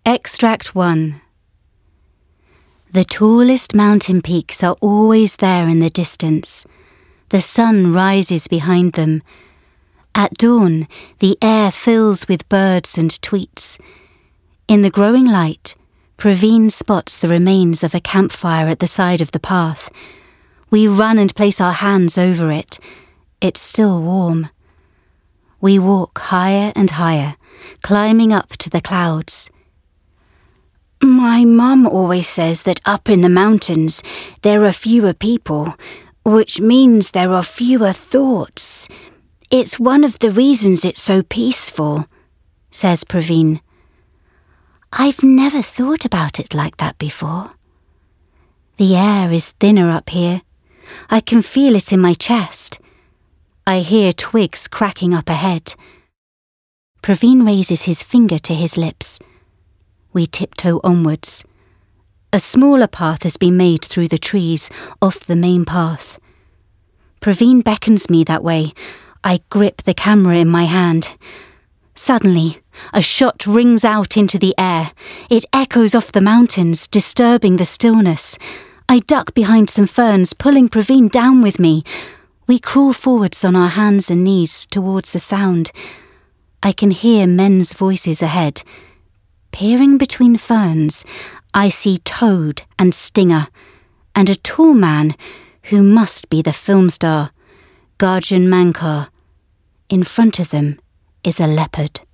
Extract 1. The tallest mountain peaks are always there in the distance. The sun rises behind them. At dawn, the air fills with birds and tweets. In the growing light, Praveen spots the remains of a campfire at the side of the path. We run and place our hands over it. It's still warm. We walk higher and higher, climbing up to the clouds. My mum always says that up in the mountains there are fewer people, which means there are fewer thoughts. It's one of the reasons it's so peaceful, says Praveen. I've never thought about it like that before. The air is thinner up here. I can feel it in my chest. I hear twigs cracking up ahead. Praveen raises his finger to his lips. We tiptoe onwards. A smaller path has been made through the trees, off the main path. Praveen beckons me that way. I grip the camera in my hand. Suddenly, a shot rings out into the air. It echoes off the mountains, disturbing the stillness. I duck behind some ferns, pulling Praveen down with me. We crawl forwards on our hands and knees towards the sound. I can hear men's voices ahead. Peering between ferns, I see Toad and Stinger, and a tall man who must be the film star, Garjan Mankar. In front of them is a leopard.